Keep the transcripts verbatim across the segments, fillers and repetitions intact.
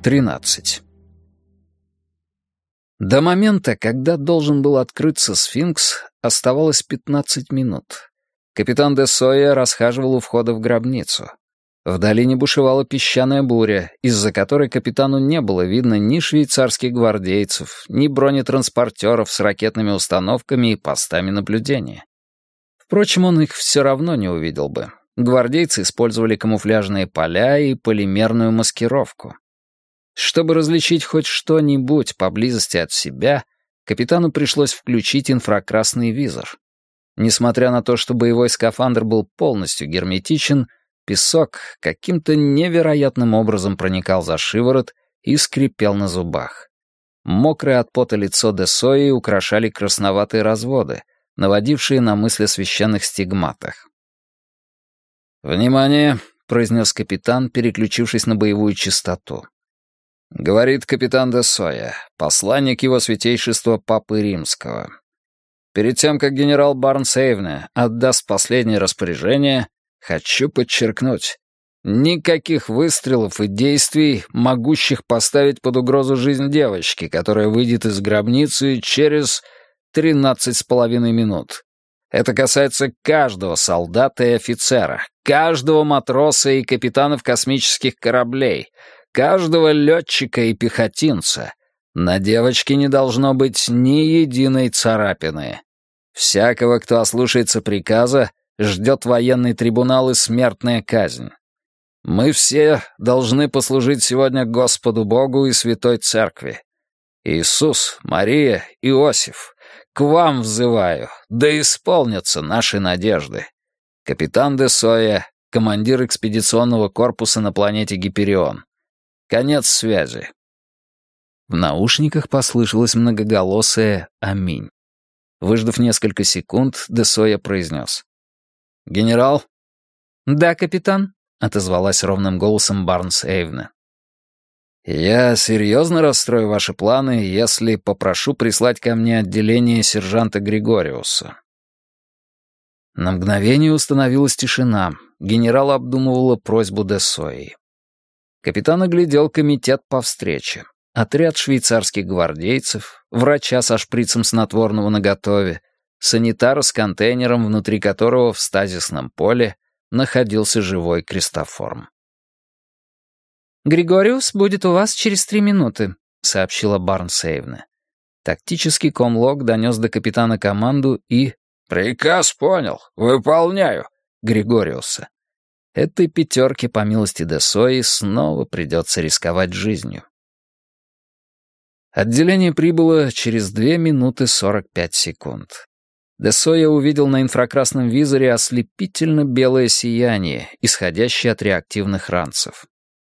тринадцать. До момента, когда должен был открыться сфинкс, оставалось пятнадцать минут. Капитан де Сойя расхаживал у входа в гробницу. В долине бушевала песчаная буря, из-за которой капитану не было видно ни швейцарских гвардейцев, ни бронетранспортеров с ракетными установками и постами наблюдения. Впрочем, он их все равно не увидел бы. Гвардейцы использовали камуфляжные поля и полимерную маскировку. Чтобы различить хоть что-нибудь поблизости от себя, капитану пришлось включить инфракрасный визор. Несмотря на то, что боевой скафандр был полностью герметичен, песок каким-то невероятным образом проникал за шиворот и скрипел на зубах. Мокрое от пота лицо де Сойи украшали красноватые разводы, наводившие на мысли о священных стигматах. «Внимание!» — произнес капитан, переключившись на боевую частоту. Говорит капитан де Сойя, посланник его святейшества Папы Римского. Перед тем, как генерал Барнсейвне отдаст последнее распоряжение, хочу подчеркнуть, никаких выстрелов и действий, могущих поставить под угрозу жизнь девочки, которая выйдет из гробницы через тринадцать с половиной минут. Это касается каждого солдата и офицера, каждого матроса и капитанов космических кораблей, каждого летчика и пехотинца. На девочке не должно быть ни единой царапины. Всякого, кто ослушается приказа, ждет военный трибунал и смертная казнь. Мы все должны послужить сегодня Господу Богу и Святой Церкви. Иисус, Мария, Иосиф, к вам взываю, да исполнятся наши надежды. Капитан де Сойя, командир экспедиционного корпуса на планете Гиперион. Конец связи». В наушниках послышалось многоголосое «Аминь». Выждав несколько секунд, де Сойя произнес. «Генерал?» «Да, капитан», — отозвалась ровным голосом Барнс-Эйвне. «Я серьезно расстрою ваши планы, если попрошу прислать ко мне отделение сержанта Григориуса». На мгновение установилась тишина. Генерал обдумывала просьбу де Сойи. Капитан оглядел комитет по встрече. Отряд швейцарских гвардейцев, врача со шприцем снотворного наготове, санитара с контейнером, внутри которого в стазисном поле находился живой Кристоформ. «Григориус будет у вас через три минуты», — сообщила Барнсейвне. Тактический комлог донес до капитана команду и... «Приказ понял, выполняю», Григориуса. Этой пятерке, по милости де Сойи, снова придется рисковать жизнью. Отделение прибыло через две минуты сорок пять секунд. Де Сойя увидел на инфракрасном визоре ослепительно белое сияние, исходящее от реактивных ранцев.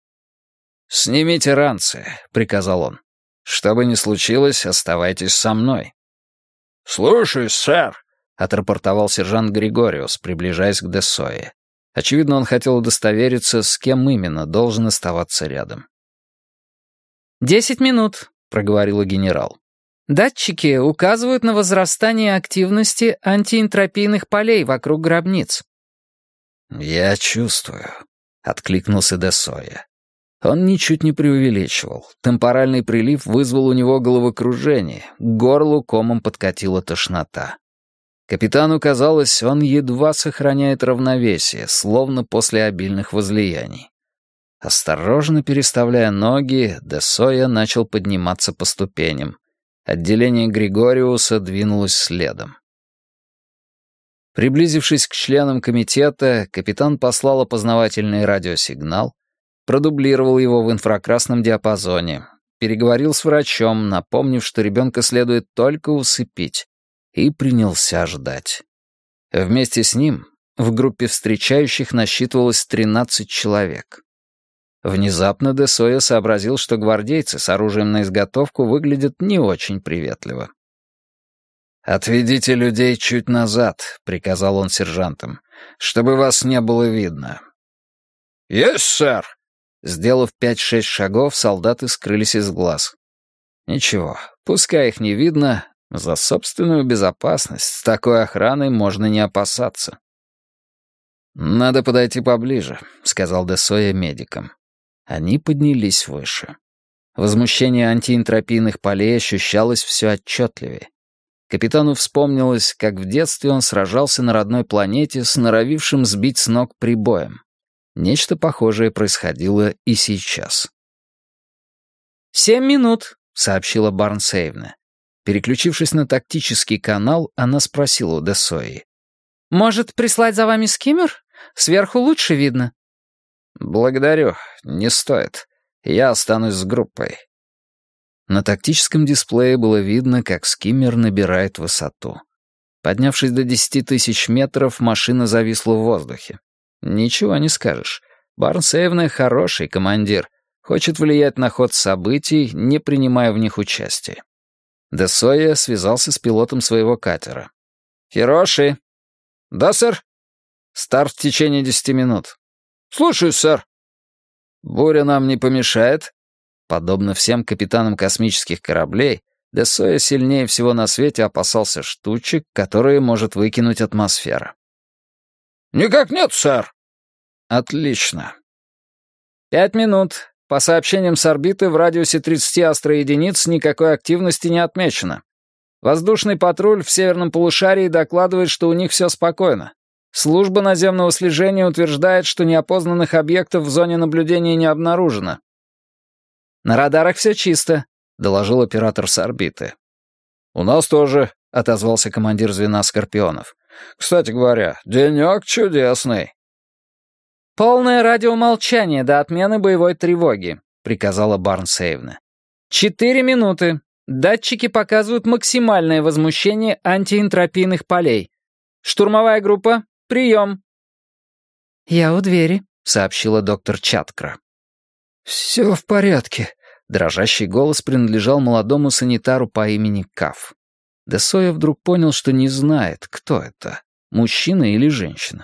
«Снимите ранцы», — приказал он. «Что бы ни случилось, оставайтесь со мной». «Слушаюсь, сэр», — отрапортовал сержант Григориус, приближаясь к де Сойе. Очевидно, он хотел удостовериться, с кем именно должен оставаться рядом. «Десять минут», — проговорила генерал. «Датчики указывают на возрастание активности антиэнтропийных полей вокруг гробниц». «Я чувствую», — откликнулся де Сойя. Он ничуть не преувеличивал. Темпоральный прилив вызвал у него головокружение, к горлу комом подкатила тошнота. Капитану казалось, он едва сохраняет равновесие, словно после обильных возлияний. Осторожно переставляя ноги, де Сойя начал подниматься по ступеням. Отделение Григориуса двинулось следом. Приблизившись к членам комитета, капитан послал опознавательный радиосигнал, продублировал его в инфракрасном диапазоне, переговорил с врачом, напомнив, что ребенка следует только усыпить, и принялся ждать. Вместе с ним в группе встречающих насчитывалось тринадцать человек. Внезапно де Сойя сообразил, что гвардейцы с оружием на изготовку выглядят не очень приветливо. «Отведите людей чуть назад», — приказал он сержантам, — «чтобы вас не было видно». «Есть, сэр». Сделав пять-шесть шагов, солдаты скрылись из глаз. Ничего, пускай их не видно, за собственную безопасность с такой охраной можно не опасаться. «Надо подойти поближе», — сказал де Сойя медикам. Они поднялись выше. Возмущение антиэнтропийных полей ощущалось все отчетливее. Капитану вспомнилось, как в детстве он сражался на родной планете с норовившим сбить с ног прибоем. Нечто похожее происходило и сейчас. «Семь минут», — сообщила Барнсейвне. Переключившись на тактический канал, она спросила у Десои. «Может, прислать за вами скиммер? Сверху лучше видно». «Благодарю, не стоит. Я останусь с группой». На тактическом дисплее было видно, как скиммер набирает высоту. Поднявшись до десяти тысяч метров, машина зависла в воздухе. Ничего не скажешь. Барнсейвне хороший командир, хочет влиять на ход событий, не принимая в них участия. Десоя связался с пилотом своего катера. «Хироши!» «Да, сэр?» «Старт в течение десяти минут». «Слушаюсь, сэр». «Буря нам не помешает?» Подобно всем капитанам космических кораблей, Десоя сильнее всего на свете опасался штучек, которые может выкинуть атмосфера. «Никак нет, сэр». «Отлично». «Пять минут. По сообщениям с орбиты в радиусе тридцати астроединиц никакой активности не отмечено. Воздушный патруль в северном полушарии докладывает, что у них все спокойно. Служба наземного слежения утверждает, что неопознанных объектов в зоне наблюдения не обнаружено». «На радарах все чисто», — доложил оператор с орбиты. «У нас тоже», — отозвался командир звена «Скорпионов». «Кстати говоря, денек чудесный». «Полное радиомолчание до отмены боевой тревоги», — приказала Барнсейвне. «Четыре минуты. Датчики показывают максимальное возмущение антиэнтропийных полей. Штурмовая группа, прием». «Я у двери», — сообщила доктор Чаткра. «Все в порядке», — дрожащий голос принадлежал молодому санитару по имени Каф. Десоя вдруг понял, что не знает, кто это, мужчина или женщина.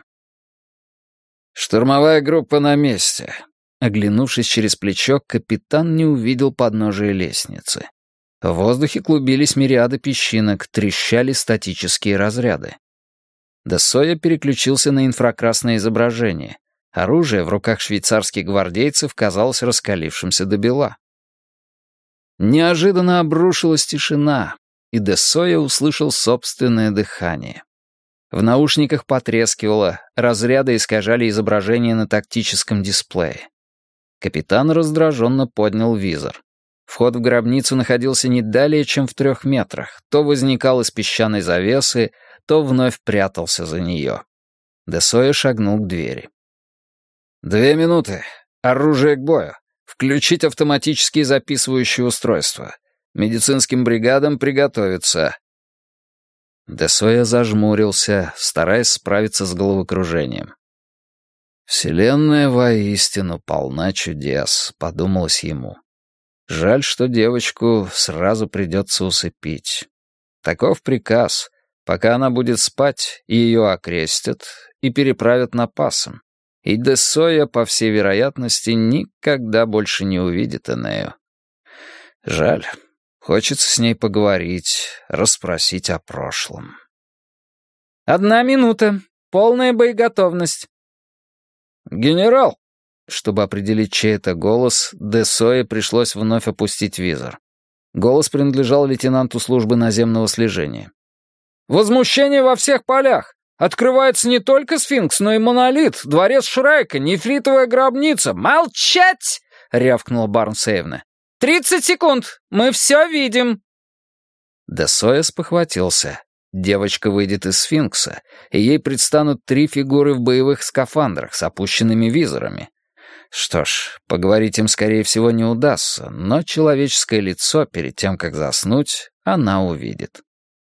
«Штурмовая группа на месте». Оглянувшись через плечо, капитан не увидел подножия лестницы. В воздухе клубились мириады песчинок, трещали статические разряды. Десоя переключился на инфракрасное изображение. Оружие в руках швейцарских гвардейцев казалось раскалившимся до бела. Неожиданно обрушилась тишина, и Десоя услышал собственное дыхание. В наушниках потрескивало, разряды искажали изображение на тактическом дисплее. Капитан раздраженно поднял визор. Вход в гробницу находился не далее, чем в трех метрах, то возникал из песчаной завесы, то вновь прятался за нее. Десоя шагнул к двери. «Две минуты. Оружие к бою. Включить автоматические записывающие устройства. Медицинским бригадам приготовиться». Десоя зажмурился, стараясь справиться с головокружением. «Вселенная воистину полна чудес», — подумалось ему. «Жаль, что девочку сразу придется усыпить. Таков приказ. Пока она будет спать, ее окрестят и переправят на Пасом. И Десоя, по всей вероятности, никогда больше не увидит Энею. Жаль. Хочется с ней поговорить, расспросить о прошлом». «Одна минута. Полная боеготовность». «Генерал!» Чтобы определить, чей это голос, Десое пришлось вновь опустить визор. Голос принадлежал лейтенанту службы наземного слежения. «Возмущение во всех полях! Открывается не только сфинкс, но и монолит, дворец Шрайка, нефритовая гробница. «Молчать!» — рявкнула Барнсейвне. «Тридцать секунд! Мы все видим!» Десоя спохватился. Девочка выйдет из сфинкса, и ей предстанут три фигуры в боевых скафандрах с опущенными визорами. Что ж, поговорить им, скорее всего, не удастся, но человеческое лицо перед тем, как заснуть, она увидит.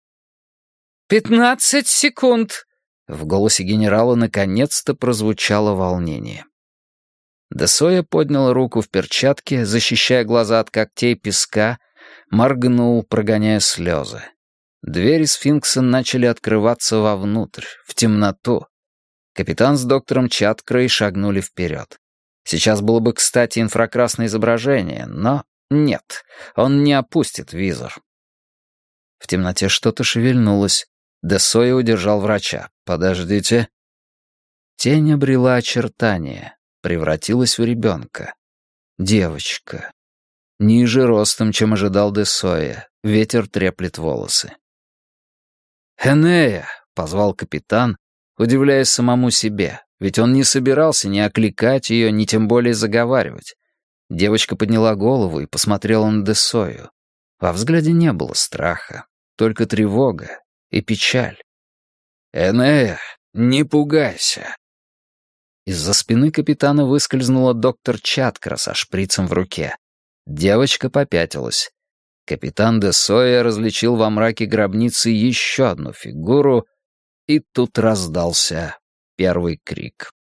«Пятнадцать секунд!» В голосе генерала наконец-то прозвучало волнение. Десоя поднял руку в перчатке, защищая глаза от когтей песка, моргнул, прогоняя слезы. Двери сфинкса начали открываться вовнутрь, в темноту. Капитан с доктором Чаткрой шагнули вперед. Сейчас было бы, кстати, инфракрасное изображение, но нет, он не опустит визор. В темноте что-то шевельнулось. Десоя удержал врача. «Подождите». Тень обрела очертания, превратилась в ребенка. Девочка. Ниже ростом, чем ожидал Десоя. Ветер треплет волосы. «Энея!» — позвал капитан, удивляясь самому себе, ведь он не собирался ни окликать ее, ни тем более заговаривать. Девочка подняла голову и посмотрела на Десою. Во взгляде не было страха, только тревога и печаль. «Энея, не пугайся!» Из-за спины капитана выскользнула доктор Чаткра со шприцем в руке. Девочка попятилась. Капитан Десоя различил во мраке гробницы еще одну фигуру, и тут раздался первый крик.